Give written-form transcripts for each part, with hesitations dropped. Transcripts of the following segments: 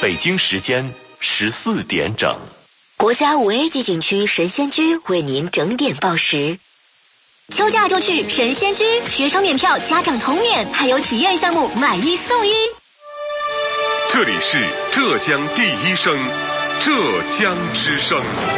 北京时间14点整。 国家5A 级景区神仙居为您整点报时。休假就去神仙居，学生免票，家长同免，还有体验项目买1送1。 这里是浙江第一声，浙江之声。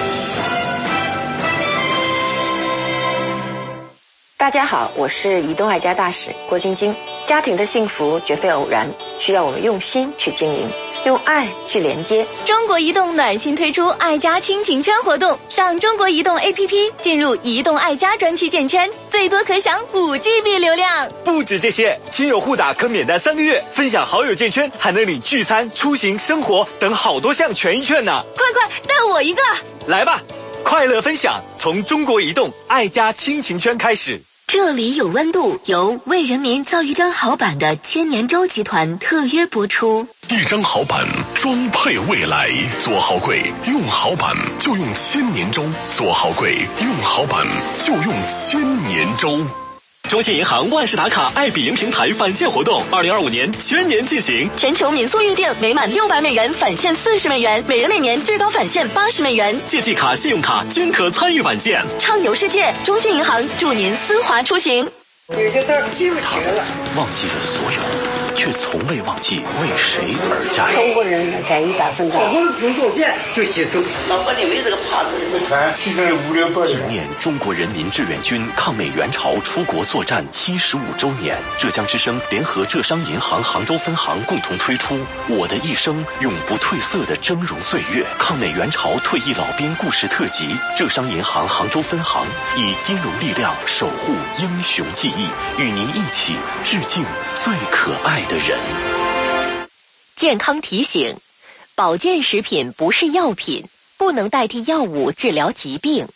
大家好，我是移动爱家大使郭晶晶。家庭的幸福绝非偶然，需要我们用心去经营，用爱去连接。 中国移动暖心推出爱家亲情圈活动，上中国移动 APP 进入移动爱家专区建圈，最多可享5GB 流量。 不止这些，亲友互打可免单3个月，分享好友建圈还能领聚餐、出行、生活等好多项权益券呢。 快带我一个！ 来吧，快乐分享从中国移动爱家亲情圈开始。 这里有温度，由为人民造一张好板的千年舟集团特约播出。 一张好板，装配未来。做好柜，用好板就用千年舟；做好柜，用好板就用千年舟。 中信银行万事达卡爱彼迎平台返现活动2025年全年进行， 全球民宿预订每满600美元返现40美元，每人每年最高返现80美元， 借记卡、信用卡均可参与返现， 畅游世界。中信银行祝您丝滑出行。 有些事儿记不起了， 忘记了所有，却从未忘记为谁而战。 中国人敢于打胜仗，我们不用做线就洗手。 老板你没这个怕子， 其实568 纪念中国人民志愿军抗美援朝出国作战75周年，浙江之声联合浙商银行杭州分行共同推出《我的一生永不褪色的峥嵘岁月》抗美援朝退役老兵故事特辑。浙商银行杭州分行以金融力量守护英雄记忆，与您一起致敬最可爱的人。 健康提醒：保健食品不是药品，不能代替药物治疗疾病。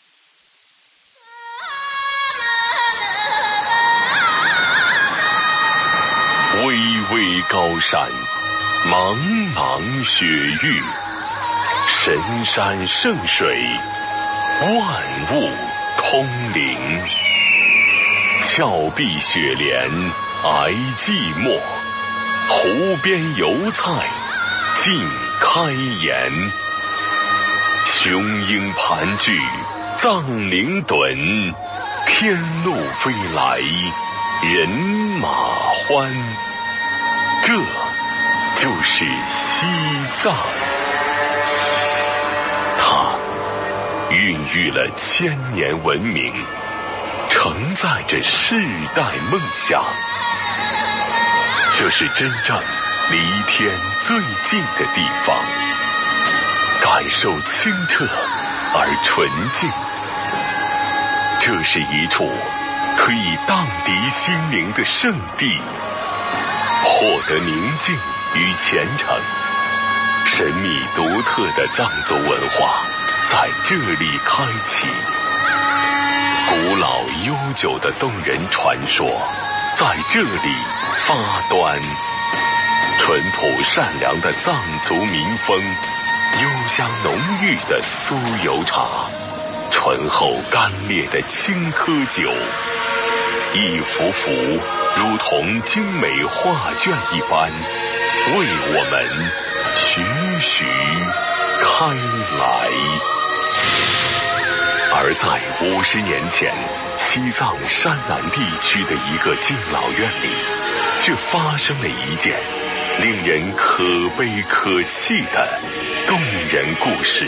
巍巍高山，茫茫雪域，神山圣水，万物通灵。峭壁雪莲挨寂寞，湖边油菜尽开颜。雄鹰盘踞藏灵趸，天路飞来人马欢。这就是西藏，它孕育了1000年文明，承载着世代梦想。这是真正离天最近的地方，感受清澈而纯净。这是一处可以荡涤心灵的圣地，获得宁静与虔诚。神秘独特的藏族文化在这里开启，古老悠久的动人传说在这里发端。淳朴善良的藏族民风，幽香浓郁的酥油茶，醇厚干烈的青稞酒，一幅幅如同精美画卷一般，为我们徐徐开来。而在50年前，西藏山南地区的一个敬老院里，却发生了一件令人可悲可泣的动人故事。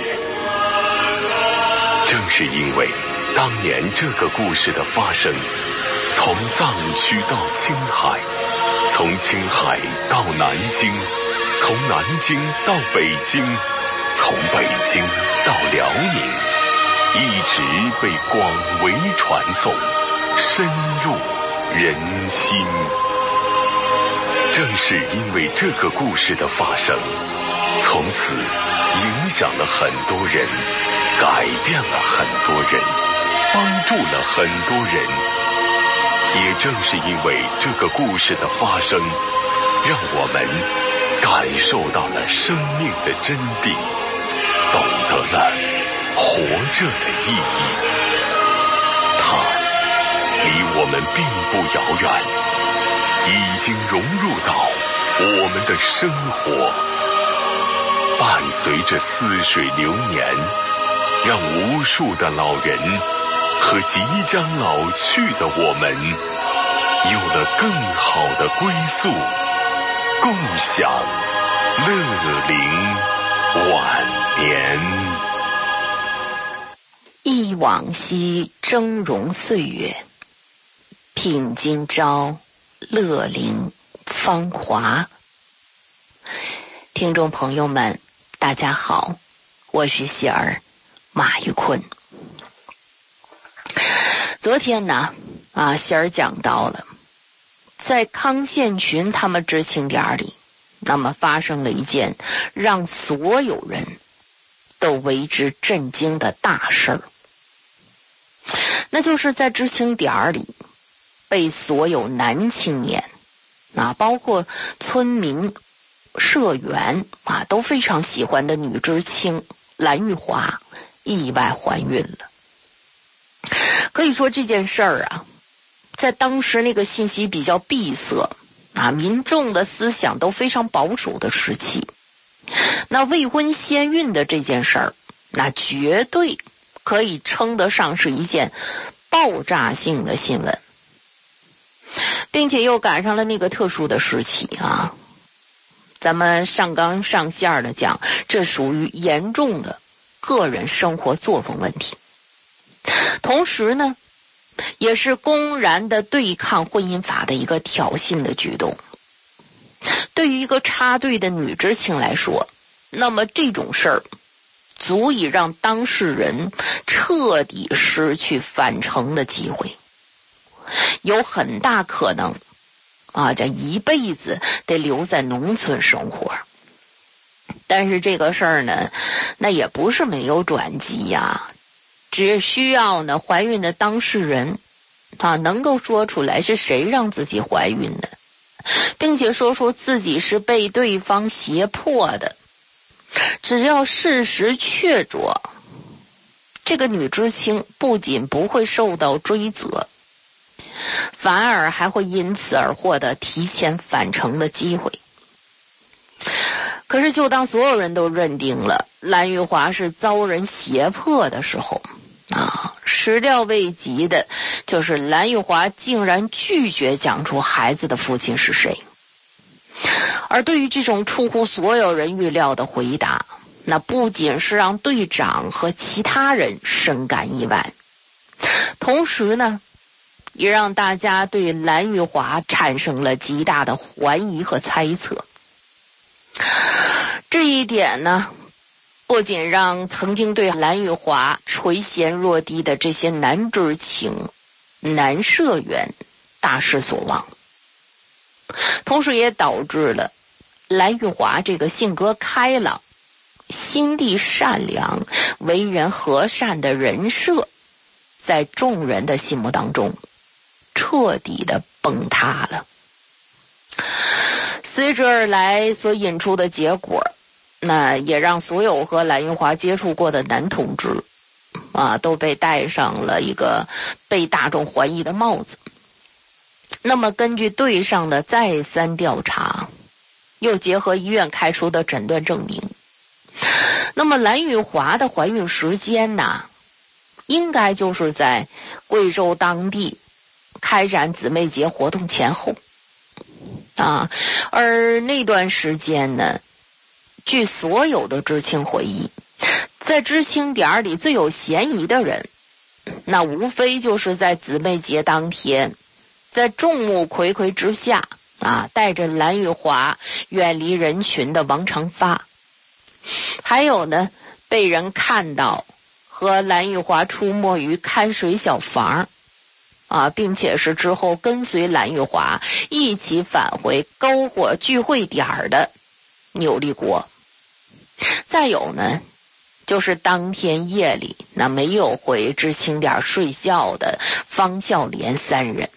正是因为当年这个故事的发生，从藏区到青海，从青海到南京，从南京到北京，从北京到辽宁，一直被广为传颂，深入人心。正是因为这个故事的发生，从此影响了很多人，改变了很多人，帮助了很多人。也正是因为这个故事的发生，让我们感受到了生命的真谛，懂得了活着的意义。它离我们并不遥远，已经融入到我们的生活。 伴随着似水流年，让无数的老人和即将老去的我们有了更好的归宿，共享乐龄晚年。 忆往昔峥嵘岁月，品今朝乐龄芳华。听众朋友们，大家好，我是喜儿马玉坤。昨天呢，喜儿讲到了，在康宪群他们知青点里，那么发生了一件让所有人都为之震惊的大事儿，那就是在知青点里被所有男青年包括村民社员都非常喜欢的女知青蓝玉华意外怀孕了。可以说这件事儿在当时那个信息比较闭塞民众的思想都非常保守的时期，那未婚先孕的这件事儿，那绝对可以称得上是一件爆炸性的新闻，并且又赶上了那个特殊的时期咱们上纲上线的讲，这属于严重的个人生活作风问题，同时呢也是公然的对抗婚姻法的一个挑衅的举动。对于一个插队的女知青来说，那么这种事儿足以让当事人彻底失去返程的机会，有很大可能这一辈子得留在农村生活。但是这个事儿呢，那也不是没有转机只需要呢怀孕的当事人能够说出来是谁让自己怀孕的，并且说出自己是被对方胁迫的。只要事实确凿，这个女知青不仅不会受到追责，反而还会因此而获得提前返程的机会。可是就当所有人都认定了蓝玉华是遭人胁迫的时候始料未及的就是蓝玉华竟然拒绝讲出孩子的父亲是谁。而对于这种出乎所有人预料的回答，那不仅是让队长和其他人深感意外，同时呢也让大家对蓝玉华产生了极大的怀疑和猜测。这一点呢不仅让曾经对蓝玉华垂涎若滴的这些男知青男社员大失所望，同时也导致了蓝玉华这个性格开朗心地善良为人和善的人设在众人的心目当中彻底的崩塌了。随之而来所引出的结果，那也让所有和蓝玉华接触过的男同志都被戴上了一个被大众怀疑的帽子。那么根据队上的再三调查，又结合医院开出的诊断证明，那么蓝玉华的怀孕时间应该就是在贵州当地开展姊妹节活动前后而那段时间呢，据所有的知青回忆，在知青点里最有嫌疑的人，那无非就是在姊妹节当天在众目睽睽之下带着蓝玉华远离人群的王长发，还有呢被人看到和蓝玉华出没于看水小房并且是之后跟随蓝玉华一起返回篝火聚会点的钮立国。再有呢就是当天夜里那没有回知青点睡觉的方孝莲三人。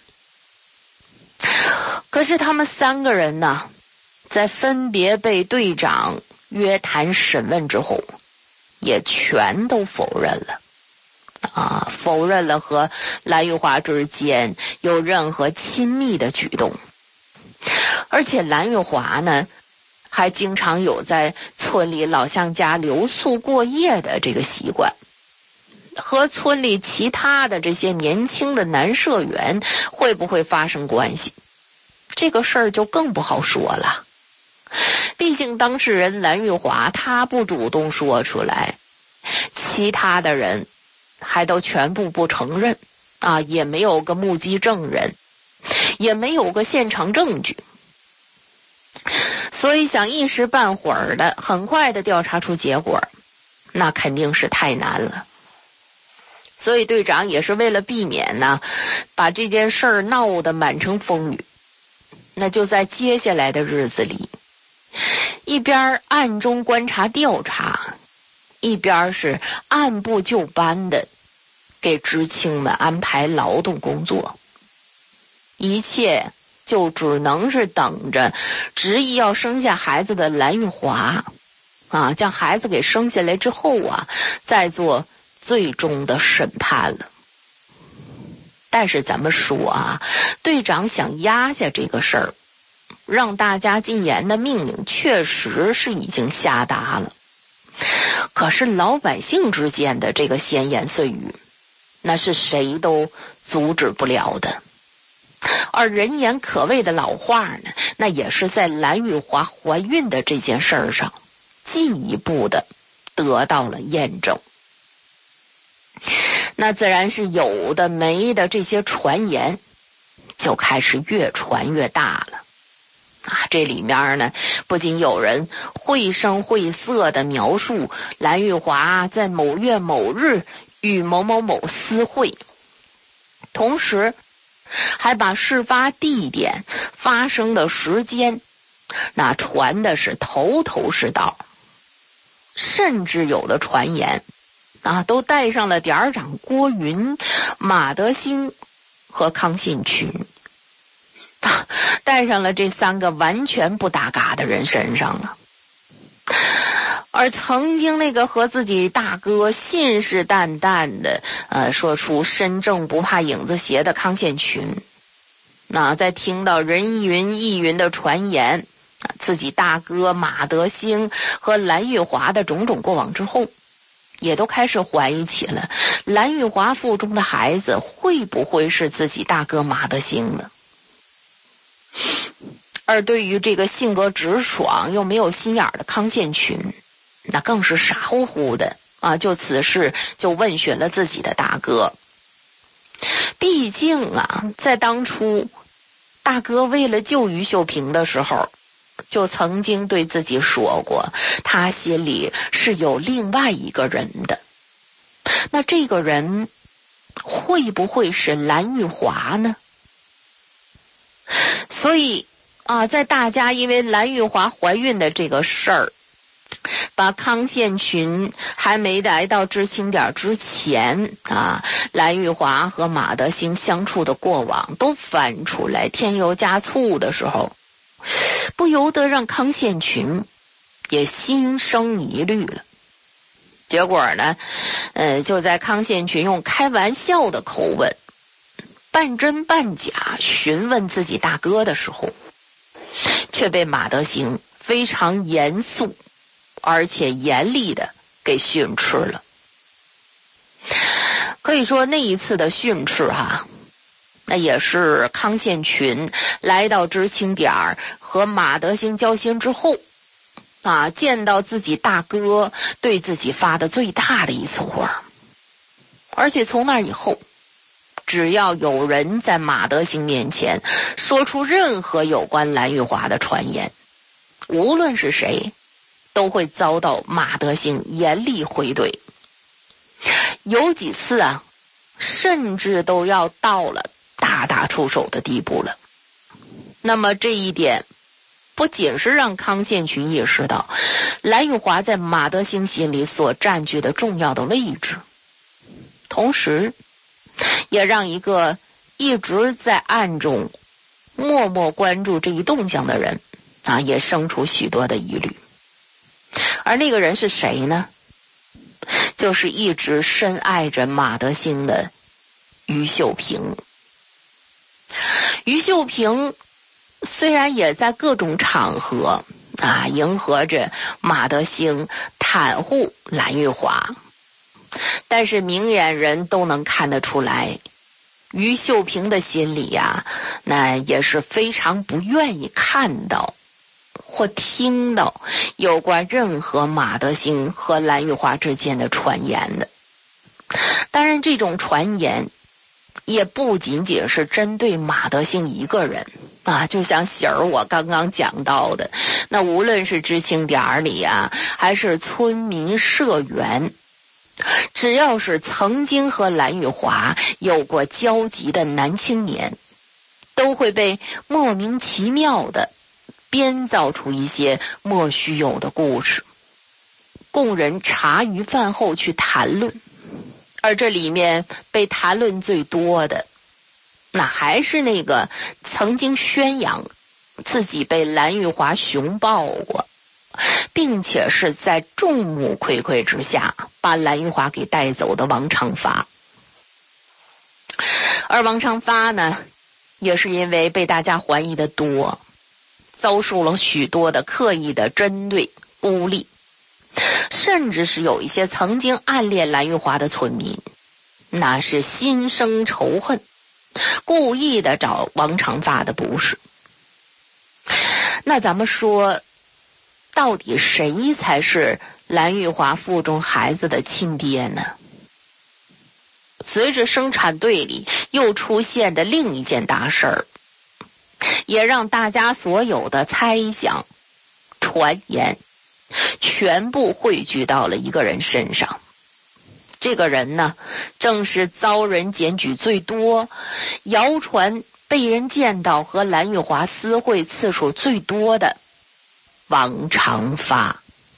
可是他们三个人呢，在分别被队长约谈审问之后，也全都否认了否认了和蓝玉华之间有任何亲密的举动。而且蓝玉华呢还经常有在村村里老乡家留宿过夜的这个习惯，和村里其他的这些年轻的男社员会不会发生关系，这个事儿就更不好说了。毕竟当事人蓝玉华他不主动说出来，其他的人还都全部不承认啊，也没有个目击证人，也没有个现场证据，所以想一时半会儿的很快的调查出结果，那肯定是太难了。所以队长也是为了避免呢，把这件事儿闹得满城风雨，那就在接下来的日子里，一边暗中观察调查，一边是按部就班的给知青们安排劳动工作，一切就只能是等着执意要生下孩子的蓝玉华啊，将孩子给生下来之后啊，再做最终的审判了。但是咱们说啊，队长想压下这个事儿，让大家禁言的命令确实是已经下达了，可是老百姓之间的这个闲言碎语，那是谁都阻止不了的。而人言可畏的老话呢，那也是在蓝玉华怀孕的这件事上进一步的得到了验证。那自然是有的没的这些传言就开始越传越大了啊！这里面呢，不仅有人绘声绘色的描述蓝玉华在某月某日与某某某私会，同时还把事发地点发生的时间那传的是头头是道，甚至有的传言啊，都带上了点长郭云、马德兴和康信群，带上了这三个完全不搭嘎的人身上了。而曾经那个和自己大哥信誓旦旦的说出身正不怕影子斜的康宪群，那在听到人云亦云的传言，自己大哥马德兴和蓝玉华的种种过往之后，也都开始怀疑起了蓝玉华腹中的孩子会不会是自己大哥马德兴呢？而对于这个性格直爽又没有心眼的康宪群，那更是傻乎乎的啊，就此事就问询了自己的大哥。毕竟啊，在当初大哥为了救于秀萍的时候，就曾经对自己说过，他心里是有另外一个人的。那这个人会不会是蓝玉华呢？所以啊，在大家因为蓝玉华怀孕的这个事儿，把康宪群还没来到知青点之前啊，蓝玉华和马德兴相处的过往都翻出来添油加醋的时候，不由得让康宪群也心生疑虑了。结果呢，就在康宪群用开玩笑的口吻，半真半假询问自己大哥的时候，却被马德兴非常严肃而且严厉的给训斥了。可以说那一次的训斥那也是康宪群来到知青点和马德兴交心之后见到自己大哥对自己发的最大的一次火。而且从那以后，只要有人在马德兴面前说出任何有关蓝玉华的传言，无论是谁，都会遭到马德兴严厉回怼。有几次甚至都要到了大打出手的地步了。那么这一点不仅是让康宪群意识到蓝玉华在马德兴心里所占据的重要的位置，同时也让一个一直在暗中默默关注这一动向的人也生出许多的疑虑。而那个人是谁呢？就是一直深爱着马德兴的于秀萍。于秀萍虽然也在各种场合迎合着马德兴袒护蓝玉华。但是明眼人都能看得出来，于秀萍的心里那也是非常不愿意看到或听到有关任何马德兴和蓝玉华之间的传言的。当然这种传言也不仅仅是针对马德兴一个人就像喜儿我刚刚讲到的，那无论是知青点里还是村民社员，只要是曾经和蓝玉华有过交集的男青年，都会被莫名其妙的编造出一些莫须有的故事，供人茶余饭后去谈论。而这里面被谈论最多的，那还是那个曾经宣扬自己被蓝玉华熊抱过，并且是在众目睽睽之下把蓝玉华给带走的王长发。而王长发呢，也是因为被大家怀疑的多，遭受了许多的刻意的针对孤立，甚至是有一些曾经暗恋蓝玉华的村民，那是心生仇恨，故意的找王长发的不是。那咱们说，到底谁才是蓝玉华腹中孩子的亲爹呢？随着生产队里又出现的另一件大事儿，也让大家所有的猜想、传言全部汇聚到了一个人身上。这个人呢，正是遭人检举最多、谣传被人见到和蓝玉华私会次数最多的王长发。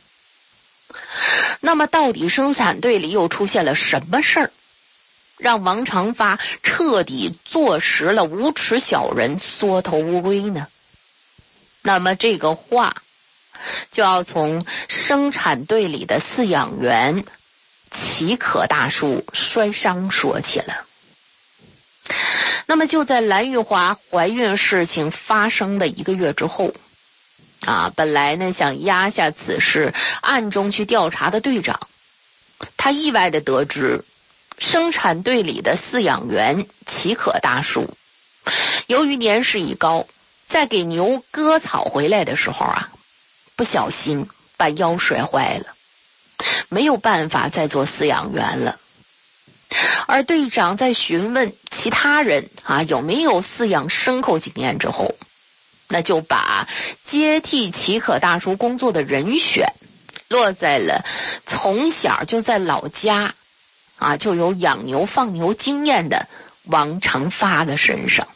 那么到底生产队里又出现了什么事儿，让王长发彻底坐实了无耻小人缩头乌龟呢？那么这个话就要从生产队里的饲养员齐可大叔摔伤说起了。那么就在蓝玉华怀孕事情发生的1个月之后本来呢想压下此事暗中去调查的队长，他意外的得知生产队里的饲养员齐可大叔由于年事已高，在给牛割草回来的时候不小心把腰摔坏了，没有办法再做饲养员了。而队长在询问其他人有没有饲养牲口经验之后，那就把接替齐可大叔工作的人选落在了从小就在老家就有养牛放牛经验的王长发的身上。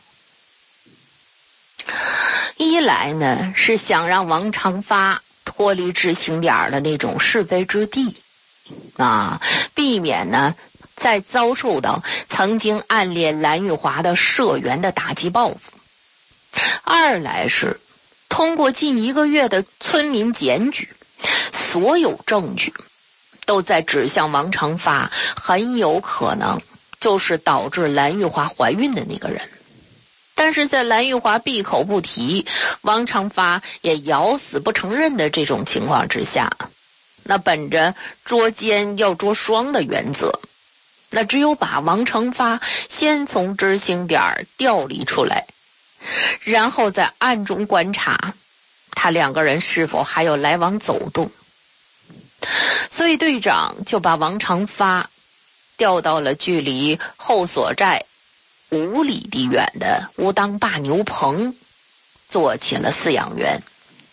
一来呢是想让王长发脱离知青点的那种是非之地避免呢再遭受到曾经暗恋蓝玉华的社员的打击报复。二来是通过近1个月的村民检举，所有证据都在指向王长发很有可能就是导致蓝玉华怀孕的那个人。但是在蓝玉华闭口不提，王长发也咬死不承认的这种情况之下，那本着捉奸要捉双的原则，那只有把王长发先从知青点调离出来，然后在暗中观察他2个人是否还有来往走动。所以队长就把王长发调到了距离后所寨5里地远的乌当坝牛棚，做起了饲养员。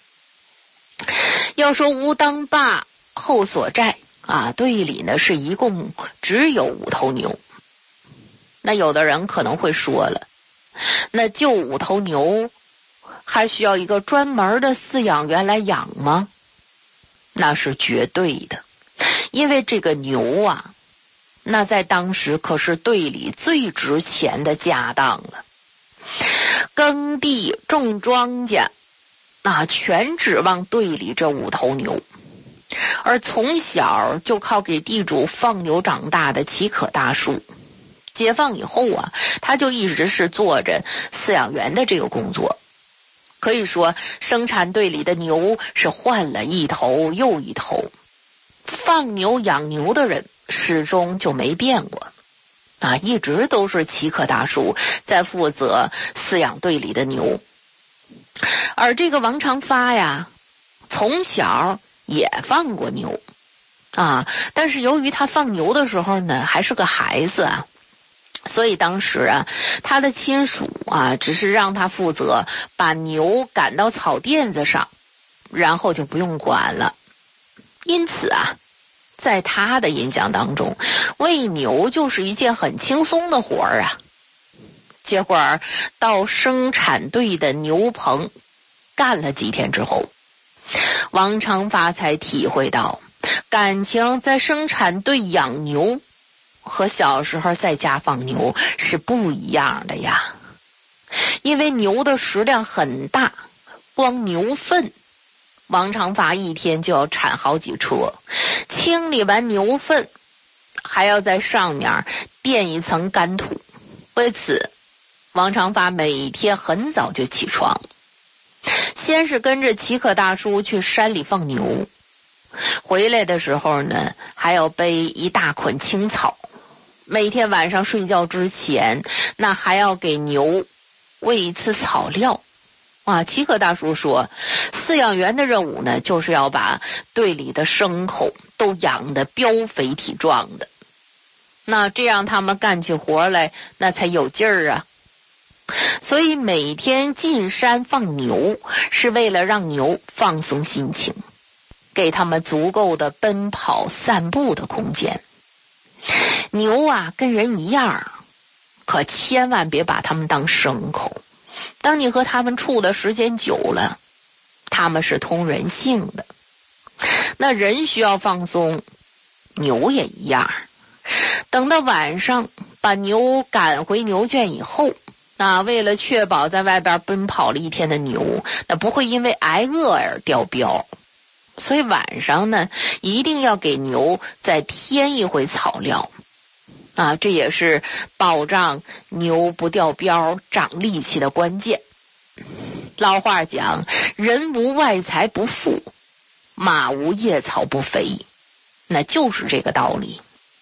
要说乌当坝后所寨队里呢是一共只有5头牛。那有的人可能会说了，那就5头牛还需要一个专门的饲养员来养吗？那是绝对的，因为这个牛那在当时可是队里最值钱的家当了。耕地种庄稼全指望队里这5头牛。而从小就靠给地主放牛长大的齐可大叔，解放以后他就一直是做着饲养员的这个工作。 可以说生产队里的牛是换了一头又一头，放牛养牛的人始终就没变过一直都是齐克大叔在负责饲养队里的牛。而这个王长发呀，从小也放过牛但是由于他放牛的时候呢还是个孩子所以当时他的亲属只是让他负责把牛赶到草垫子上，然后就不用管了。因此在他的印象当中，喂牛就是一件很轻松的活儿结果到生产队的牛棚干了几天之后，王长发才体会到感情在生产队养牛和小时候在家放牛是不一样的呀。因为牛的食量很大，光牛粪王长发一天就要铲好几车，清理完牛粪还要在上面垫一层干土。为此王长发每天很早就起床，先是跟着齐克大叔去山里放牛，回来的时候呢还要背一大捆青草，每天晚上睡觉之前那还要给牛喂一次草料齐克大叔说，饲养员的任务呢就是要把队里的牲口都养得膘肥体壮的，那这样他们干起活来那才有劲儿所以每天进山放牛是为了让牛放松心情，给他们足够的奔跑散步的空间。牛跟人一样，可千万别把他们当牲口。当你和他们处的时间久了，他们是通人性的。那人需要放松，牛也一样。等到晚上把牛赶回牛圈以后，为了确保在外边奔跑了一天的牛那不会因为挨饿而掉膘，所以晚上呢一定要给牛再添一回草料这也是保障牛不掉膘长力气的关键。老话讲，人无外财不富，马无夜草不肥，那就是这个道理。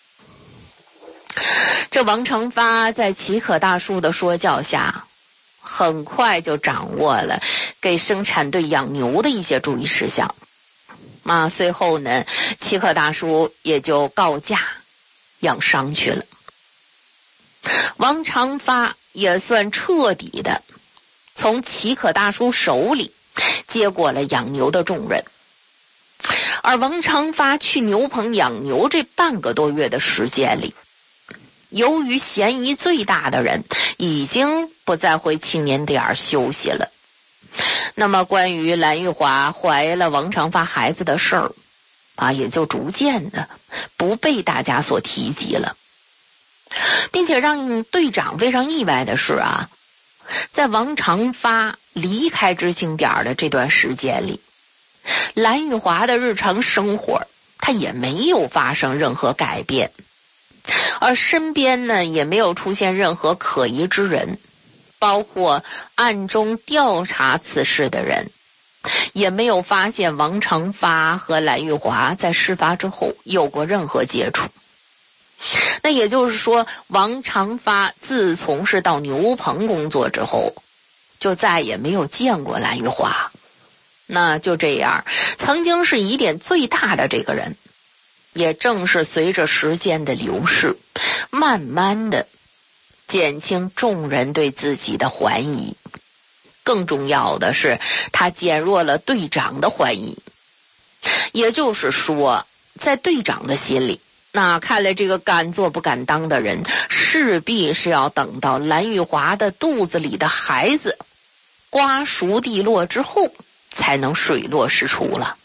这王长发在齐克大叔的说教下，很快就掌握了给生产队养牛的一些注意事项随后呢齐克大叔也就告假养伤去了。王长发也算彻底的从齐克大叔手里接过了养牛的重任。而王长发去牛棚养牛这半个多月的时间里，由于嫌疑最大的人已经不再回青年点休息了，那么关于蓝玉华怀了王长发孩子的事儿也就逐渐的不被大家所提及了。并且让队长非常意外的是在王长发离开知青点的这段时间里，蓝玉华的日常生活他也没有发生任何改变，而身边呢也没有出现任何可疑之人，包括暗中调查此事的人也没有发现王长发和蓝玉华在事发之后有过任何接触。那也就是说，王长发自从是到牛棚工作之后，就再也没有见过蓝玉华。那就这样，曾经是疑点最大的这个人，也正是随着时间的流逝，慢慢的减轻众人对自己的怀疑。更重要的是，他减弱了队长的怀疑。也就是说，在队长的心里，那看来这个敢做不敢当的人，势必是要等到蓝玉华的肚子里的孩子瓜熟蒂落之后，才能水落石出了。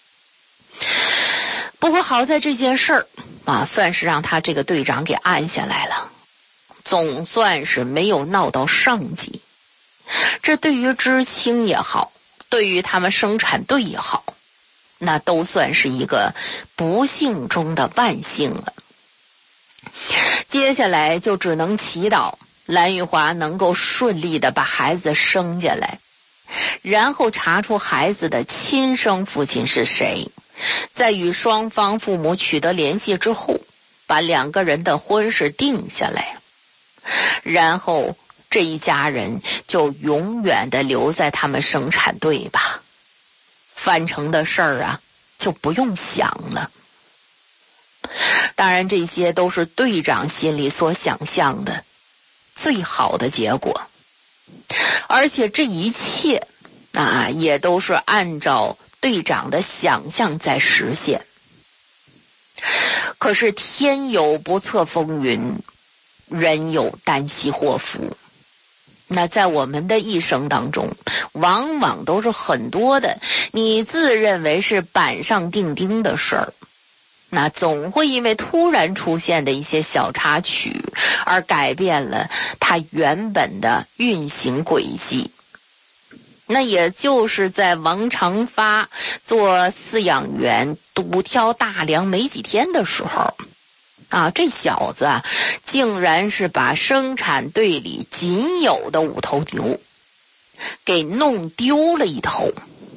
不过好在这件事儿算是让他这个队长给按下来了，总算是没有闹到上级。这对于知青也好，对于他们生产队也好，那都算是一个不幸中的万幸了。接下来就只能祈祷蓝玉华能够顺利的把孩子生下来， 然后查出孩子的亲生父亲是谁，在与双方父母取得联系之后，把2个人的婚事定下来，然后这一家人就永远的留在他们生产队吧，樊城的事儿啊就不用想了。当然这些都是队长心里所想象的最好的结果，而且这一切也都是按照队长的想象在实现。可是天有不测风云，人有旦夕祸福。那在我们的一生当中，往往都是很多的你自认为是板上钉钉的事儿，那总会因为突然出现的一些小插曲而改变了它原本的运行轨迹。那也就是在王长发做饲养员独挑大梁没几天的时候这小子竟然是把生产队里仅有的5头牛给弄丢了1头。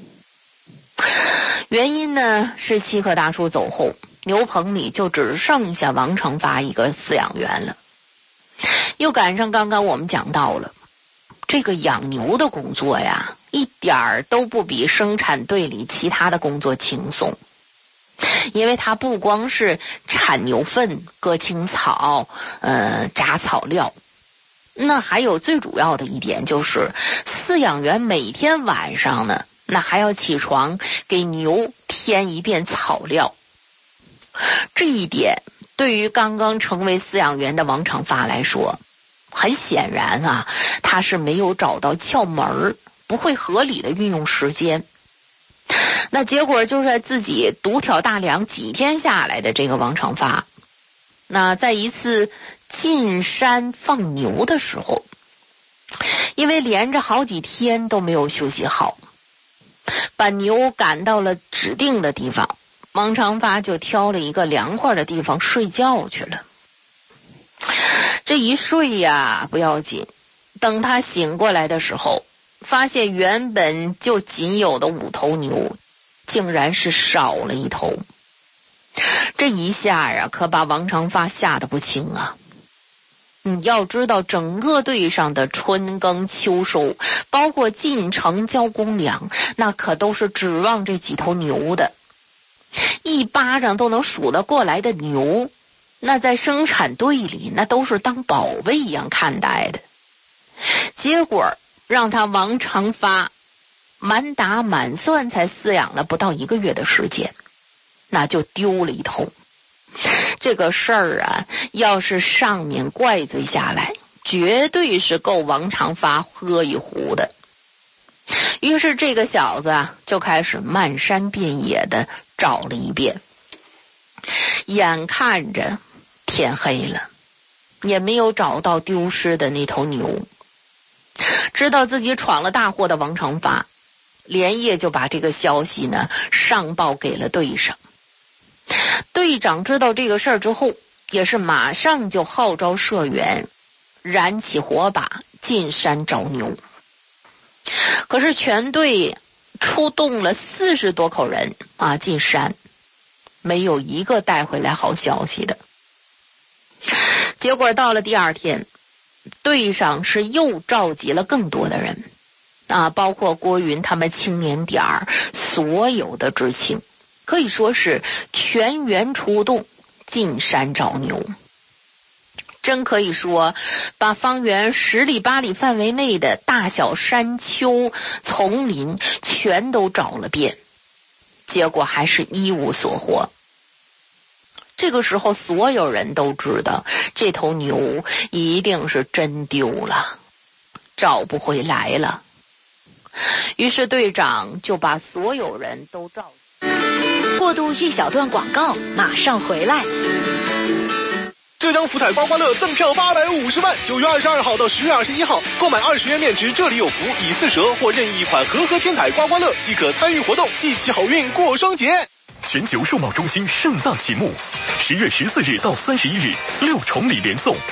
原因呢是稀客大叔走后，牛棚里就只剩下王长发一个饲养员了。又赶上刚刚我们讲到了，这个养牛的工作呀，一点儿都不比生产队里其他的工作轻松。因为它不光是产牛粪、割青草、炸草料，那还有最主要的一点就是饲养员每天晚上呢，那还要起床给牛添一遍草料。这一点对于刚刚成为饲养员的王长发来说，很显然他是没有找到窍门，不会合理的运用时间。那结果就是自己独挑大梁几天下来的这个王长发，那在一次进山放牛的时候，因为连着好几天都没有休息好，把牛赶到了指定的地方，王长发就挑了一个凉快的地方睡觉去了。这一睡呀不要紧，等他醒过来的时候，发现原本就仅有的5头牛竟然是少了1头。这一下可把王长发吓得不轻啊。你要知道，整个队上的春耕秋收，包括进城交公粮，那可都是指望这几头牛的。一巴掌都能数得过来的牛，那在生产队里那都是当宝贝一样看待的。结果让他王长发满打满算才饲养了不到1个月的时间，那就丢了1头。这个事儿要是上面怪罪下来，绝对是够王长发喝一壶的。于是这个小子就开始漫山遍野的找了一遍。眼看着天黑了，也没有找到丢失的那头牛。知道自己闯了大祸的王长发连夜就把这个消息呢上报给了队上。队长知道这个事儿之后，也是马上就号召社员燃起火把进山找牛。可是全队出动了40多口人进山，没有一个带回来好消息的。结果到了第2天，队上是又召集了更多的人包括郭云他们青年点所有的知青，可以说是全员出动进山找牛。真可以说把方圆10里8里范围内的大小山丘丛林全都找了遍，结果还是一无所获。这个时候所有人都知道这头牛一定是真丢了，找不回来了。于是队长就把所有人都召集。 过渡一小段广告，马上回来。 浙江福彩刮刮乐赠票850万，9月22号到10月21号，购买20元面值这里有福以次蛇或任意一款和合天彩刮刮乐即可参与活动，一起好运过双节。 全球数贸中心盛大启幕，10月14日到31日6重礼连送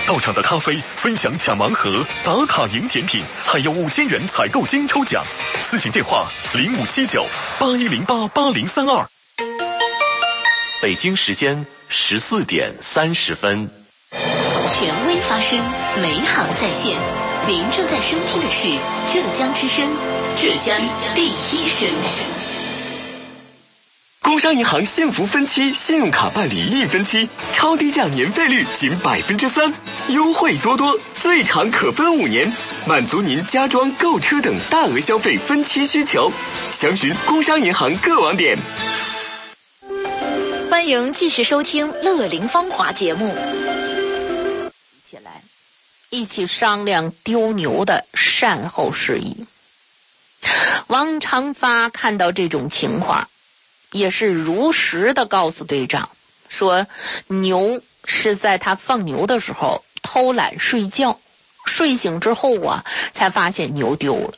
到场的咖啡分享抢盲盒，打卡赢甜品，还有5000元采购金抽奖。咨询电话057981088032。北京时间14点30分。 权威发声，美好在线。您正在收听的是浙江之声，浙江第一声。 工商银行幸福分期信用卡办理1分期，超低价年费率仅3%，优惠多多，最长可分5年，满足您家装、购车等大额消费分期需求。详询工商银行各网点。 欢迎继续收听乐龄芳华节目。 一起商量丢牛的善后事宜。王长发看到这种情况，也是如实的告诉队长，说牛是在他放牛的时候偷懒睡觉，睡醒之后才发现牛丢了。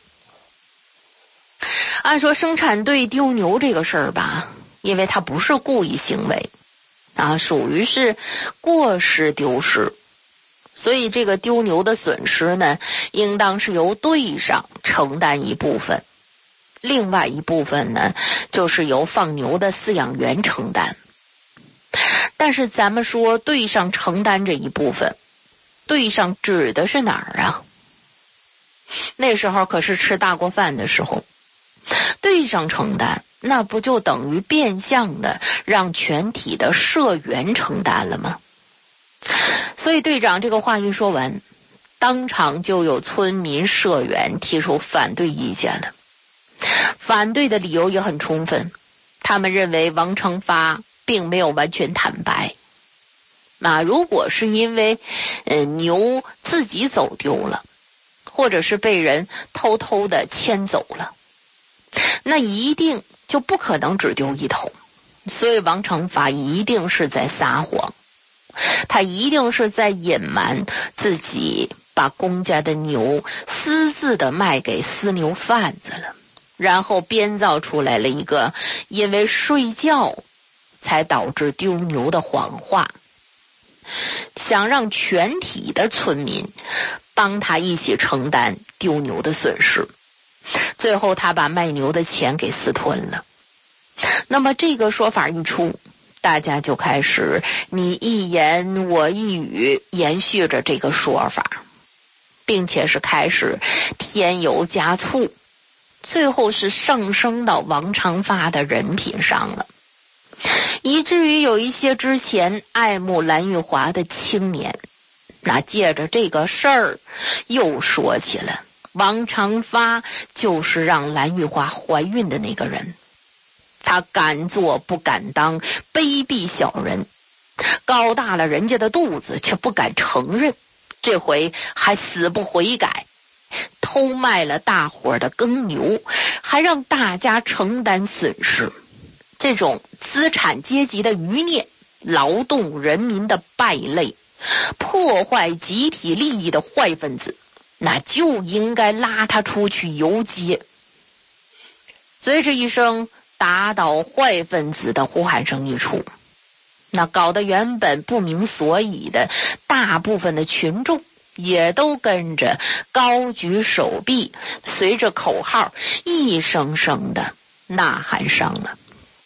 按说生产队丢牛这个事儿吧，因为他不是故意行为属于是过失丢失，所以这个丢牛的损失呢，应当是由队上承担一部分，另外一部分呢，就是由放牛的饲养员承担。但是咱们说队上承担这一部分，队上指的是哪儿啊？那时候可是吃大锅饭的时候，队上承担，那不就等于变相的让全体的社员承担了吗？所以队长这个话一说完，当场就有村民社员提出反对意见了。反对的理由也很充分，他们认为王成发并没有完全坦白。如果是因为牛自己走丢了，或者是被人偷偷的牵走了，那一定就不可能只丢一头。所以王成发一定是在撒谎，他一定是在隐瞒自己把公家的牛私自的卖给私牛贩子了，然后编造出来了一个因为睡觉才导致丢牛的谎话，想让全体的村民帮他一起承担丢牛的损失。最后他把卖牛的钱给私吞了。那么这个说法一出，大家就开始你一言我一语延续着这个说法，并且是开始添油加醋，最后是上升到王长发的人品上了，以至于有一些之前爱慕蓝玉华的青年，那借着这个事儿又说起了王长发就是让蓝玉华怀孕的那个人，他敢做不敢当，卑鄙小人，搞大了人家的肚子却不敢承认，这回还死不悔改，偷卖了大伙的耕牛，还让大家承担损失。这种资产阶级的余孽，劳动人民的败类，破坏集体利益的坏分子，那就应该拉他出去游街。随着一声打倒坏分子的呼喊声一出，那搞得原本不明所以的大部分的群众也都跟着高举手臂，随着口号一声声的呐喊上了。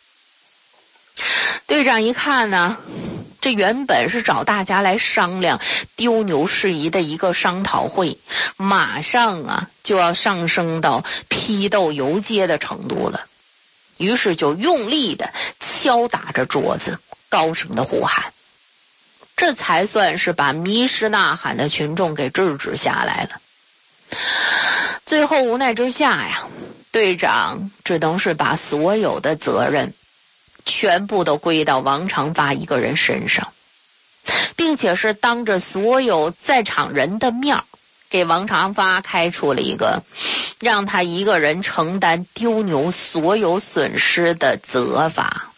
队长一看呢，这原本是找大家来商量丢牛事宜的一个商讨会，马上就要上升到批斗游街的程度了，于是就用力的敲打着桌子，高声的呼喊，这才算是把迷失呐喊的群众给制止下来了。最后无奈之下队长只能是把所有的责任全部都归到王长发一个人身上，并且是当着所有在场人的面给王长发开出了一个让他一个人承担丢牛所有损失的责罚，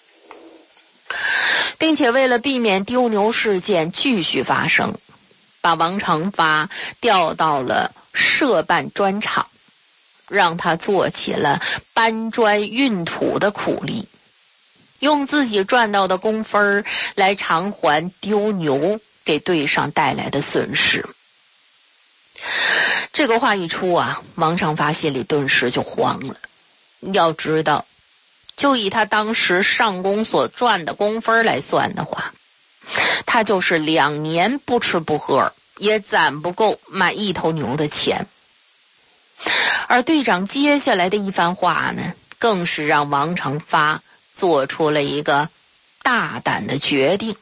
并且为了避免丢牛事件继续发生，把王长发调到了社办砖厂，让他做起了搬砖运土的苦力，用自己赚到的工分来偿还丢牛给队上带来的损失。这个话一出啊，王长发心里顿时就慌了。要知道，就以他当时上工所赚的工分来算的话，他就是2年不吃不喝也攒不够买1头牛的钱。而队长接下来的一番话呢，更是让王长发做出了一个大胆的决定。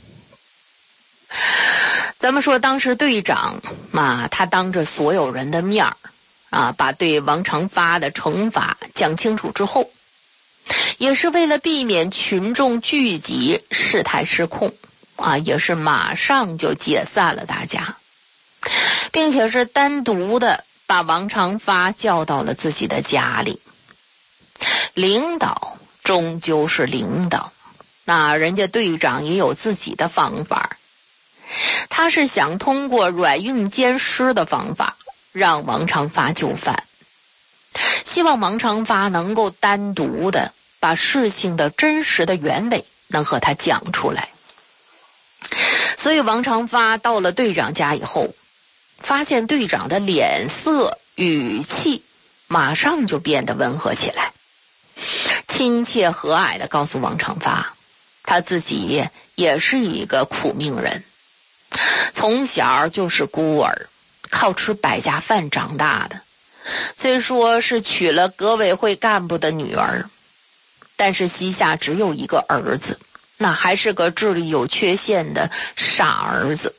咱们说当时队长嘛，他当着所有人的面把对王长发的惩罚讲清楚之后，也是为了避免群众聚集事态失控也是马上就解散了大家，并且是单独的把王长发叫到了自己的家里。领导终究是领导，那人家队长也有自己的方法，他是想通过软硬兼施的方法让王长发就范，希望王长发能够单独的把事情的真实的原委能和他讲出来。所以王长发到了队长家以后，发现队长的脸色语气马上就变得温和起来，亲切和蔼的告诉王长发，他自己也是一个苦命人，从小就是孤儿，靠吃百家饭长大的，虽说是娶了革委会干部的女儿，但是膝下只有一个儿子，那还是个智力有缺陷的傻儿子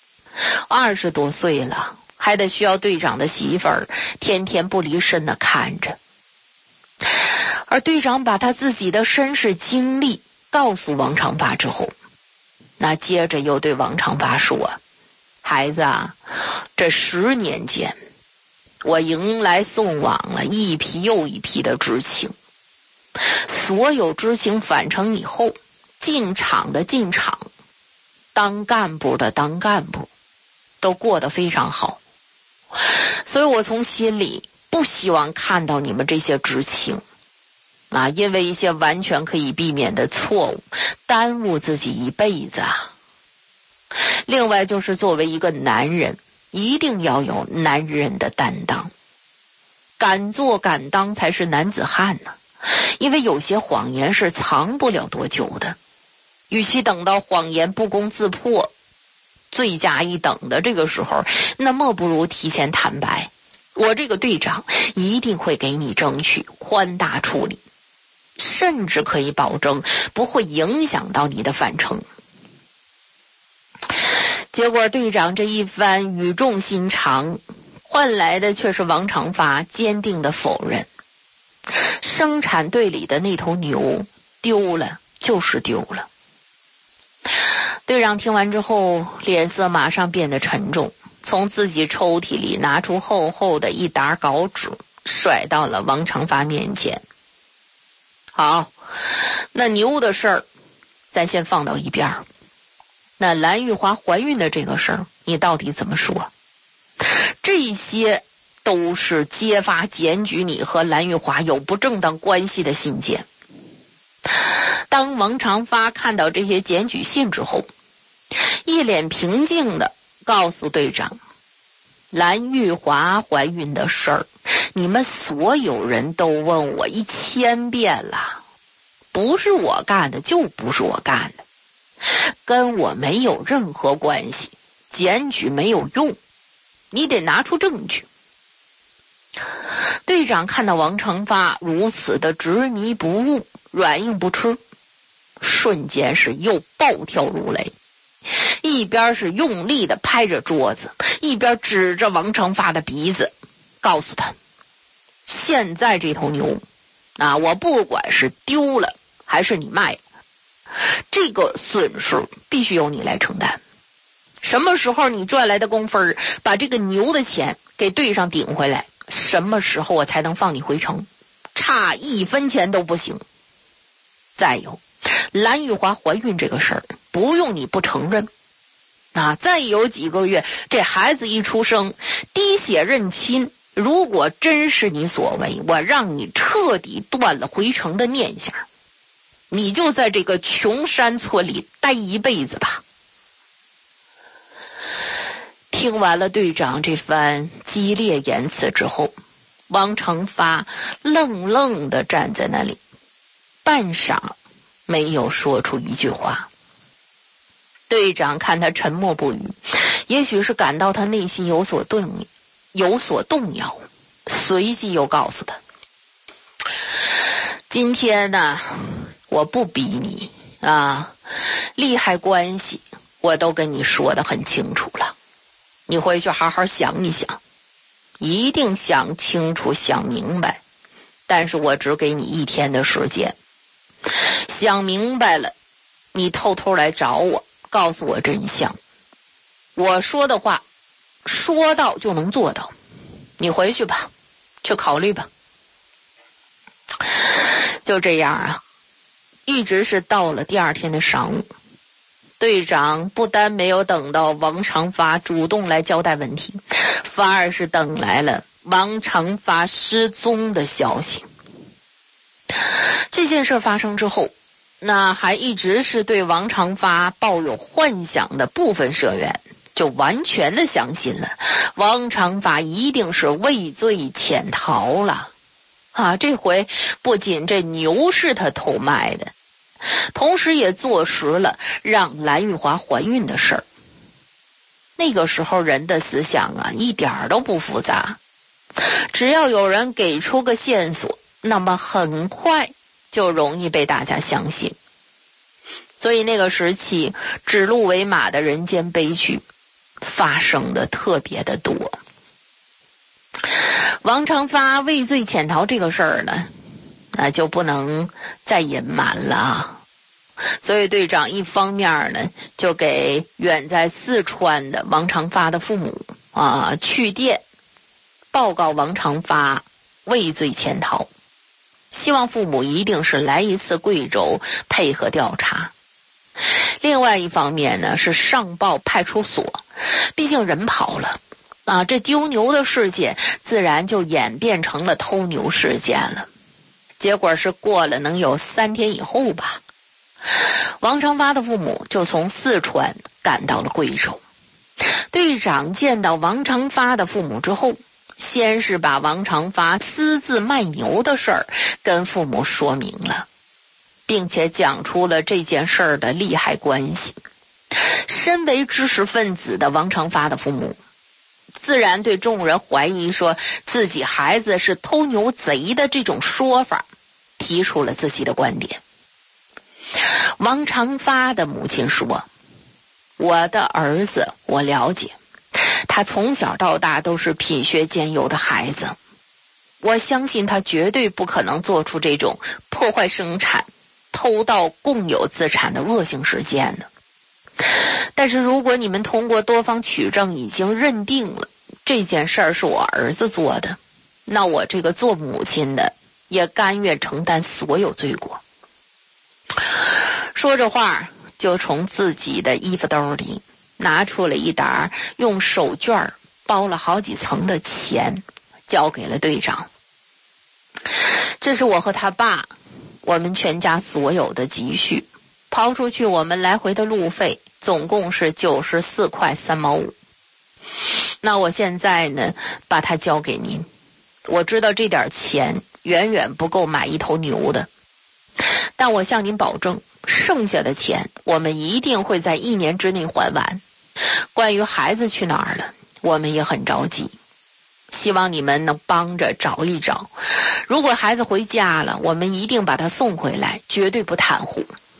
，20多岁了，还得需要队长的媳妇儿天天不离身的看着。而队长把他自己的身世经历告诉王长发之后，那接着又对王长发说，孩子这10年间我迎来送往了一批又一批的知青，所有知青返城以后，进厂的进厂，当干部的当干部，都过得非常好，所以我从心里不希望看到你们这些知青因为一些完全可以避免的错误耽误自己一辈子另外就是作为一个男人，一定要有男人的担当，敢做敢当才是男子汉呢。因为有些谎言是藏不了多久的，与其等到谎言不攻自破，罪加一等的这个时候，那么不如提前坦白，我这个队长一定会给你争取宽大处理，甚至可以保证不会影响到你的返程。结果队长这一番语重心长，换来的却是王长发坚定的否认，生产队里的那头牛丢了就是丢了。队长听完之后，脸色马上变得沉重，从自己抽屉里拿出厚厚的一沓稿纸，甩到了王长发面前。好，那牛的事儿咱先放到一边，那蓝玉华怀孕的这个事儿你到底怎么说？这些都是揭发检举你和蓝玉华有不正当关系的信件。当王长发看到这些检举信之后，一脸平静的告诉队长，蓝玉华怀孕的事儿你们所有人都问我1000遍了，不是我干的就不是我干的，跟我没有任何关系，检举没有用，你得拿出证据。队长看到王长发如此的执迷不悟，软硬不吃，瞬间是又暴跳如雷，一边是用力的拍着桌子，一边指着王长发的鼻子，告诉他，现在这头牛我不管是丢了还是你卖了，这个损失必须由你来承担。什么时候你赚来的工分把这个牛的钱给队上顶回来，什么时候我才能放你回城，差1分钱都不行。再有蓝玉华怀孕这个事儿不用你不承认，再有几个月这孩子一出生滴血认亲，如果真是你所为，我让你彻底断了回城的念想，你就在这个穷山村里待一辈子吧。 听完了队长这番激烈言辞之后，王成发愣愣地站在那里，半晌没有说出一句话。队长看他沉默不语，也许是感到他内心有所动摇，随即又告诉他，今天呢，我不逼你啊，利害关系我都跟你说得很清楚了，你回去好好想一想，一定想清楚想明白，但是我只给你1天的时间，想明白了你偷偷来找我，告诉我真相，我说的话说到就能做到，你回去吧，去考虑吧。就这样啊，一直是到了第2天的上午，队长不但没有等到王长发主动来交代问题，反而是等来了王长发失踪的消息。这件事发生之后，那还一直是对王长发抱有幻想的部分社员就完全的相信了王长发一定是畏罪潜逃了啊！这回不仅这牛是他偷卖的，同时也坐实了让蓝玉华怀孕的事儿。那个时候人的思想啊，一点都不复杂，只要有人给出个线索，那么很快就容易被大家相信。所以那个时期指鹿为马的人间悲剧发生的特别的多。王长发畏罪潜逃这个事儿呢，那就不能再隐瞒了啊。所以队长一方面呢，就给远在四川的王长发的父母去电报告王长发畏罪潜逃，希望父母一定是来一次贵州配合调查。另外一方面呢，是上报派出所，毕竟人跑了这丢牛的事件自然就演变成了偷牛事件了。结果是过了能有3天以后吧，王长发的父母就从四川赶到了贵州。队长见到王长发的父母之后，先是把王长发私自卖牛的事儿跟父母说明了，并且讲出了这件事儿的利害关系。身为知识分子的王长发的父母自然对众人怀疑说自己孩子是偷牛贼的这种说法提出了自己的观点。王长发的母亲说，我的儿子我了解，他从小到大都是品学兼优的孩子，我相信他绝对不可能做出这种破坏生产偷盗共有资产的恶性事件的。但是如果你们通过多方取证已经认定了这件事儿是我儿子做的，那我这个做母亲的也甘愿承担所有罪过。说着话就从自己的衣服兜里拿出了一沓用手绢包了好几层的钱，交给了队长。这是我和他爸我们全家所有的积蓄，刨出去我们来回的路费总共是94块3毛5。那我现在呢把它交给您，我知道这点钱远远不够买一头牛的，但我向您保证，剩下的钱我们一定会在1年之内还完。关于孩子去哪儿了，我们也很着急，希望你们能帮着找一找。如果孩子回家了，我们一定把他送回来，绝对不袒护。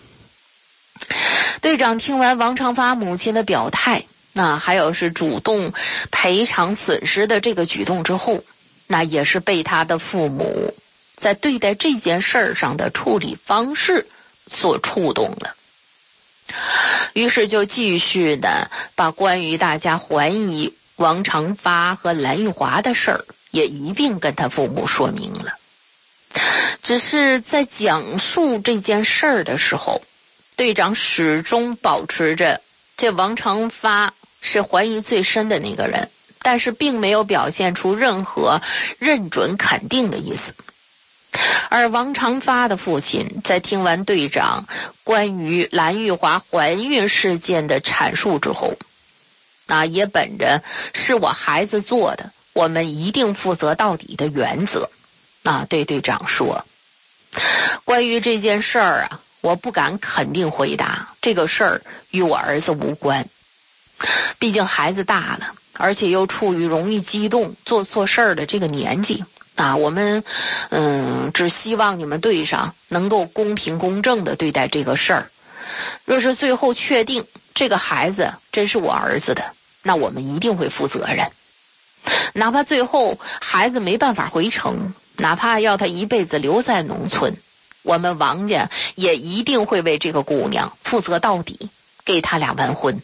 队长听完王长发母亲的表态，那还有是主动赔偿损失的这个举动之后，那也是被他的父母在对待这件事上的处理方式所触动了，于是就继续的把关于大家怀疑王长发和蓝玉华的事儿也一并跟他父母说明了。只是在讲述这件事儿的时候，队长始终保持着这王长发是怀疑最深的那个人，但是并没有表现出任何认准肯定的意思。而王长发的父亲在听完队长关于蓝玉华怀孕事件的阐述之后， 也本着是我孩子做的，我们一定负责到底的原则对队长说。关于这件事儿我不敢肯定回答，这个事儿与我儿子无关，毕竟孩子大了，而且又处于容易激动做错事儿的这个年纪我们只希望你们队上能够公平公正的对待这个事儿。若是最后确定这个孩子真是我儿子的，那我们一定会负责任，哪怕最后孩子没办法回城，哪怕要他一辈子留在农村，我们王家也一定会为这个姑娘负责到底，给他俩完婚。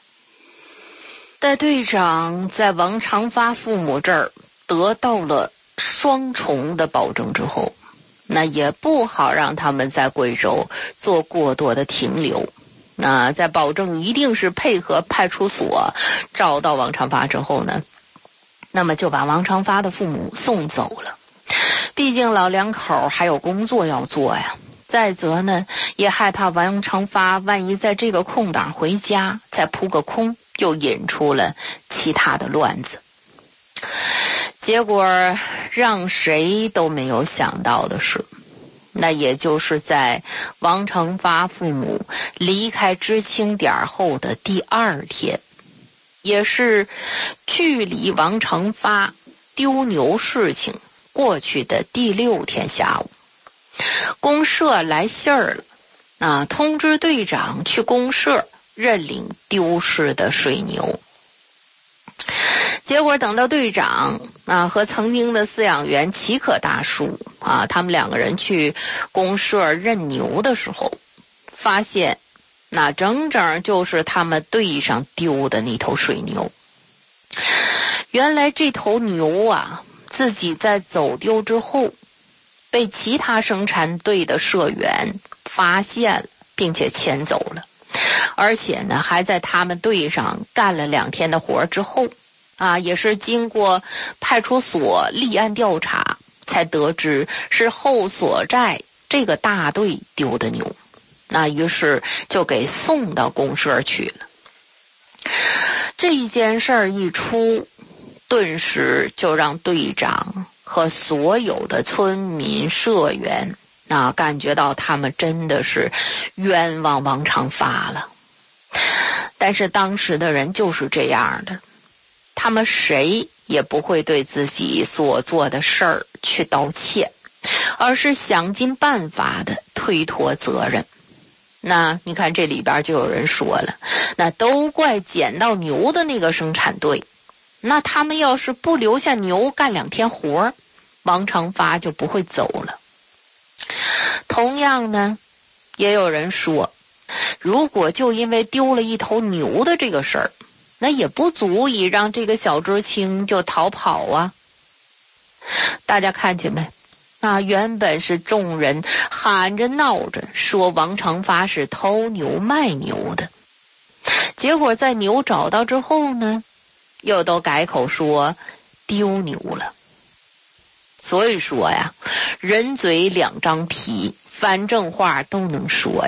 但队长在王长发父母这儿得到了双重的保证之后，那也不好让他们在贵州做过多的停留。在保证一定是配合派出所找到王长发之后呢，那么就把王长发的父母送走了。毕竟老两口还有工作要做呀，再则呢也害怕王长发万一在这个空档回家再扑个空，又引出了其他的乱子。结果让谁都没有想到的是，那也就是在王长发父母离开知青点后的第2天，也是距离王长发丢牛事情过去的第6天下午，公社来信儿了通知队长去公社认领丢失的水牛。结果等到队长和曾经的饲养员齐可大叔他们2个人去公社认牛的时候，发现那整整就是他们队上丢的那头水牛。原来这头牛自己在走丢之后被其他生产队的社员发现了，并且牵走了，而且呢还在他们队上干了2天的活之后也是经过派出所立案调查才得知是后所寨这个大队丢的牛，于是就给送到公社去了。这一件事儿一出，顿时就让队长和所有的村民社员感觉到他们真的是冤枉王长发了。但是当时的人就是这样的，他们谁也不会对自己所做的事儿去道歉，而是想尽办法的推脱责任。那你看这里边就有人说了，那都怪捡到牛的那个生产队，那他们要是不留下牛干2天活，王长发就不会走了。同样呢，也有人说，如果就因为丢了一头牛的这个事儿，那也不足以让这个小知青就逃跑大家看见没？原本是众人喊着闹着说王长发是偷牛卖牛的，结果在牛找到之后呢，又都改口说丢牛了。所以说人嘴2张皮，反正话都能说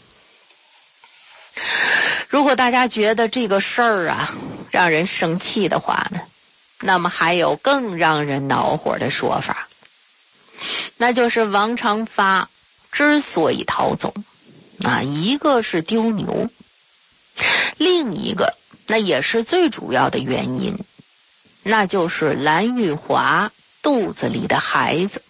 如果大家觉得这个事儿让人生气的话呢，那么还有更让人恼火的说法，那就是王长发之所以逃走一个是丢牛，另一个那也是最主要的原因，那就是蓝玉华肚子里的孩子。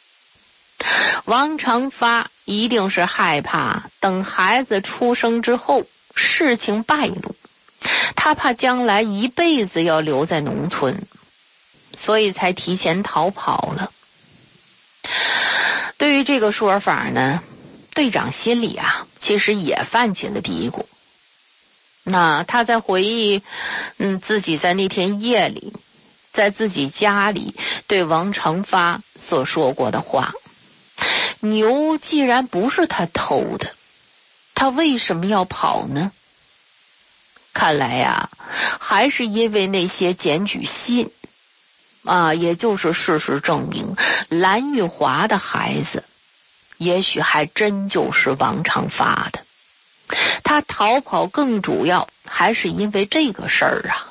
王长发一定是害怕等孩子出生之后事情败露，他怕将来一辈子要留在农村，所以才提前逃跑了。对于这个说法呢，队长心里其实也泛起了嘀咕。那他在回忆自己在那天夜里在自己家里对王长发所说过的话，牛既然不是他偷的，他为什么要跑呢？看来还是因为那些检举信也就是事实证明蓝玉华的孩子也许还真就是王长发的。 他逃跑更主要还是因为这个事儿啊。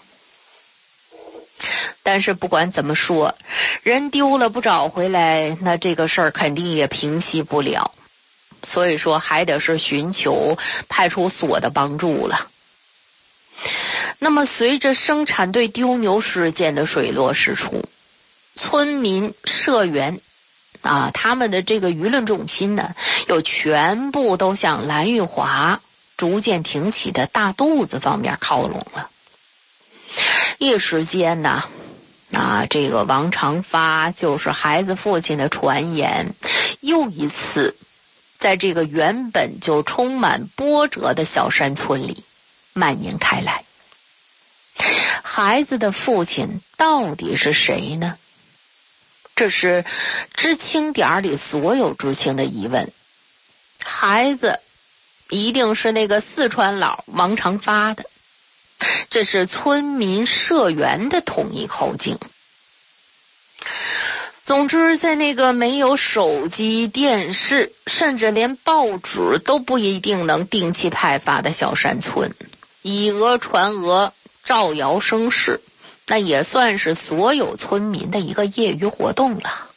但是不管怎么说，人丢了不找回来，那这个事儿肯定也平息不了，所以说还得是寻求派出所的帮助了。那么随着生产队丢牛事件的水落石出，村民社员他们的这个舆论重心呢，又全部都向蓝玉华逐渐挺起的大肚子方面靠拢了。一时间呢，这个王长发就是孩子父亲的传言，又一次在这个原本就充满波折的小山村里蔓延开来。孩子的父亲到底是谁呢？这是知青点里所有知青的疑问。孩子一定是那个四川佬王长发的，这是村民社员的统一口径。总之，在那个没有手机、电视，甚至连报纸都不一定能定期派发的小山村，以讹传讹，造谣生事，那也算是所有村民的一个业余活动了。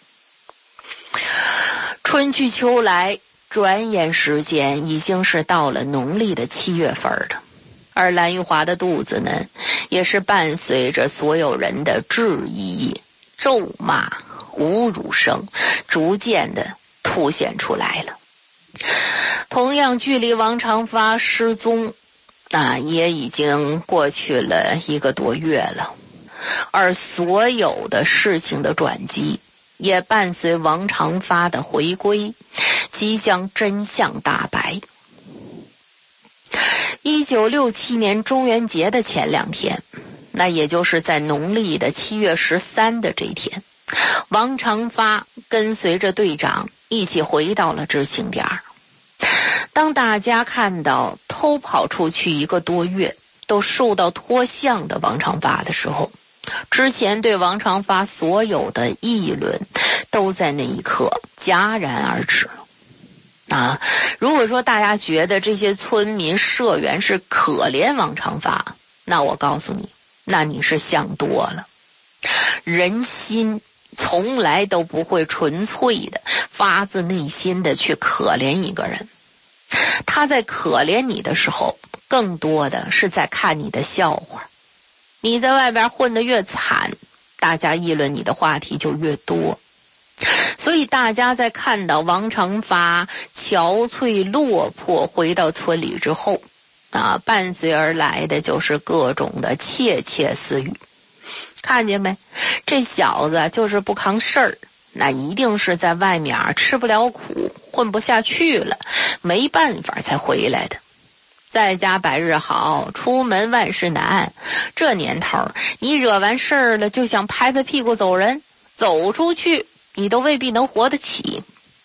春去秋来，转眼时间已经是到了农历的7月份了，而蓝玉华的肚子呢，也是伴随着所有人的质疑、咒骂、侮辱声逐渐的凸显出来了。同样距离王长发失踪也已经过去了1个多月了，而所有的事情的转机也伴随王长发的回归，即将真相大白。1967年中元节的前2天，那也就是在农历的7月13的这天，王长发跟随着队长一起回到了知青点。当大家看到偷跑出去1个多月都受到脱相的王长发的时候，之前对王长发所有的议论都在那一刻戛然而止如果说大家觉得这些村民社员是可怜王长发，那我告诉你，那你是想多了。人心从来都不会纯粹的发自内心的去可怜一个人，他在可怜你的时候，更多的是在看你的笑话。你在外边混得越惨，大家议论你的话题就越多。所以大家在看到王长发憔悴落魄回到村里之后伴随而来的就是各种的窃窃私语。看见没？这小子就是不扛事儿，那一定是在外面吃不了苦，混不下去了，没办法才回来的。在家百日好，出门万事难。这年头，你惹完事儿了就想拍拍屁股走人，走出去你都未必能活得起。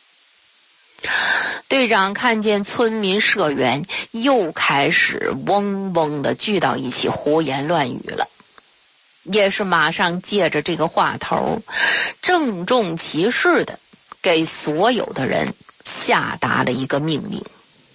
队长看见村民社员又开始嗡嗡的聚到一起胡言乱语了，也是马上借着这个话头，郑重其事的给所有的人下达了一个命令，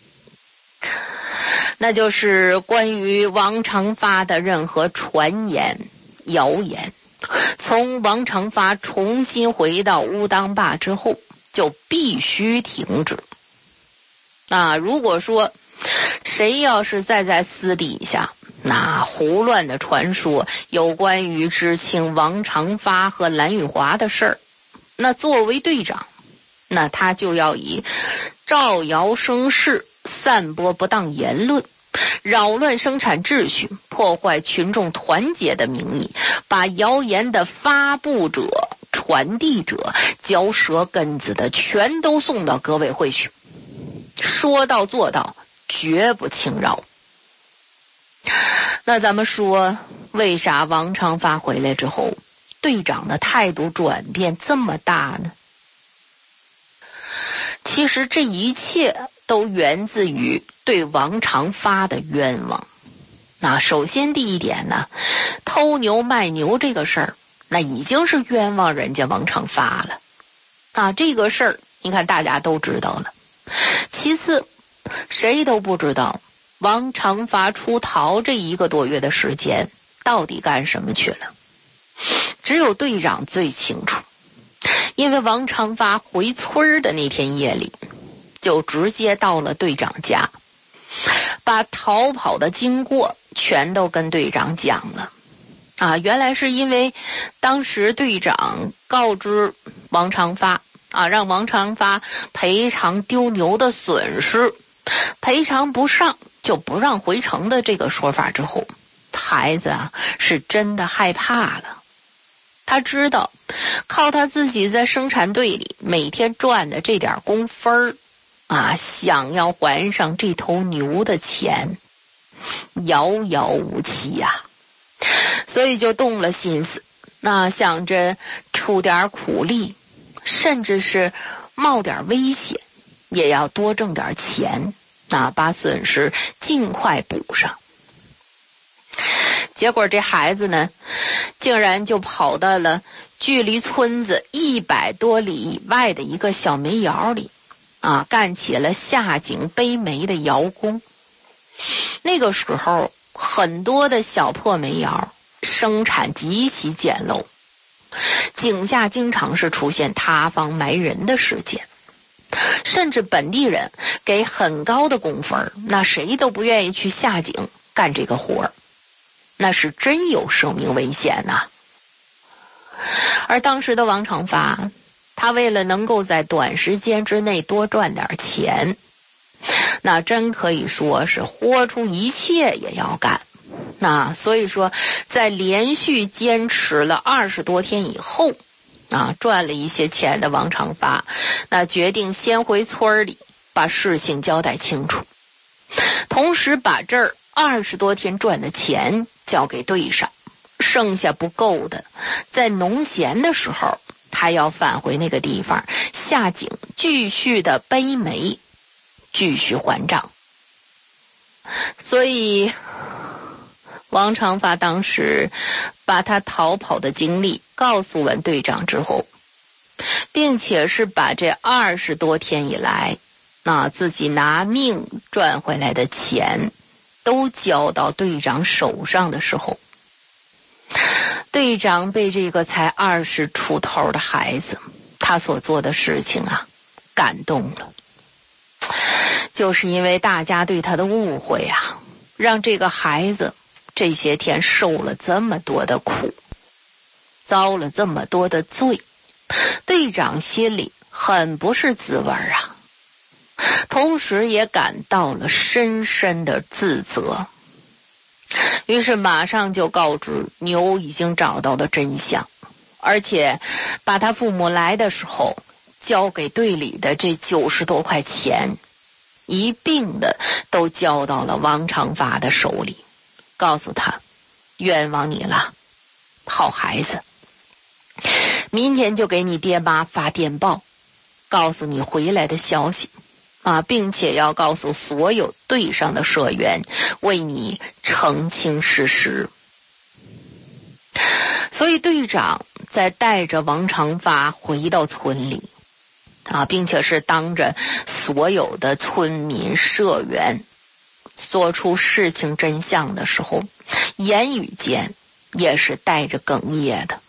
那就是关于王长发的任何传言、谣言，从王长发重新回到乌当坝之后，就必须停止。如果说谁要是再在私底下胡乱的传说有关于知青王长发和蓝玉华的事儿，那作为队长，那他就要以造谣生事、散播不当言论、扰乱生产秩序、破坏群众团结的名义，把谣言的发布者、传递者、嚼舌根子的全都送到革委会去，说到做到，绝不轻饶。那咱们说，为啥王长发回来之后，队长的态度转变这么大呢？其实这一切都源自于对王长发的冤枉。首先第一点呢，偷牛卖牛这个事儿，那已经是冤枉人家王长发了。这个事儿你看大家都知道了。其次，谁都不知道王长发出逃这1个多月的时间到底干什么去了，只有队长最清楚。因为王长发回村的那天夜里，就直接到了队长家，把逃跑的经过全都跟队长讲了。原来是因为当时队长告知王长发让王长发赔偿丢牛的损失，赔偿不上就不让回城的这个说法之后，孩子是真的害怕了。他知道靠他自己在生产队里每天赚的这点工分想要还上这头牛的钱遥遥无期呀。所以就动了心思，想着出点苦力，甚至是冒点危险，也要多挣点钱，把损失尽快补上。结果这孩子呢，竟然就跑到了距离村子100多里以外的一个小煤窑里干起了下井背煤的窑工。那个时候很多的小破煤窑生产极其简陋，井下经常是出现塌方埋人的事件，甚至本地人给很高的工分，那谁都不愿意去下井干这个活，那是真有生命危险而当时的王长发，他为了能够在短时间之内多赚点钱，那真可以说是豁出一切也要干。所以说在连续坚持了20多天以后赚了一些钱的王长发，那决定先回村里把事情交代清楚，同时把这儿20多天赚的钱交给队上，剩下不够的在农闲的时候他要返回那个地方下井继续的背煤，继续还账。所以王长发当时把他逃跑的经历告诉完队长之后，并且是把这20多天以来自己拿命赚回来的钱都交到队长手上的时候，队长被这个才20出头的孩子他所做的事情感动了。就是因为大家对他的误会让这个孩子这些天受了这么多的苦，遭了这么多的罪，队长心里很不是滋味同时也感到了深深的自责。于是马上就告知牛已经找到了真相，而且把他父母来的时候交给队里的这90多块钱一并的都交到了王长发的手里，告诉他冤枉你了，好孩子，明天就给你爹妈发电报告诉你回来的消息并且要告诉所有队上的社员为你澄清事实。所以队长在带着王长发回到村里并且是当着所有的村民社员说出事情真相的时候，言语间也是带着哽咽的。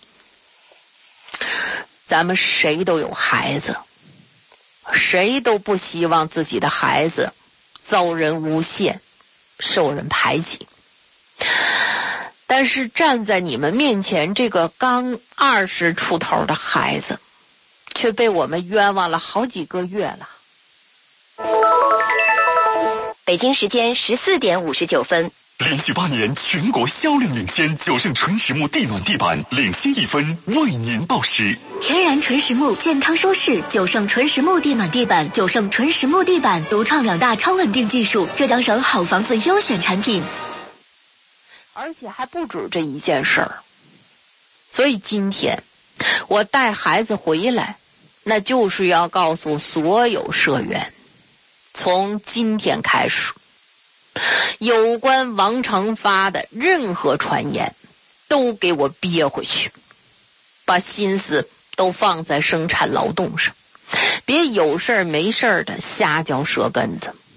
咱们谁都有孩子，谁都不希望自己的孩子遭人诬陷，受人排挤。但是站在你们面前这个刚20出头的孩子，却被我们冤枉了好几个月了。 北京时间14点59分。 连续8年全国销量领先，9胜纯实木地暖地板领先1分，为您报时。 天然纯实木，健康舒适，9胜纯实木地暖地板，9胜纯实木地板独创2大超稳定技术，浙江省好房子优选产品。 而且还不止这一件事儿，所以今天我带孩子回来，那就是要告诉所有社员，从今天开始，有关王长发的任何传言都给我憋回去，把心思都放在生产劳动上，别有事没事的瞎嚼舌根子。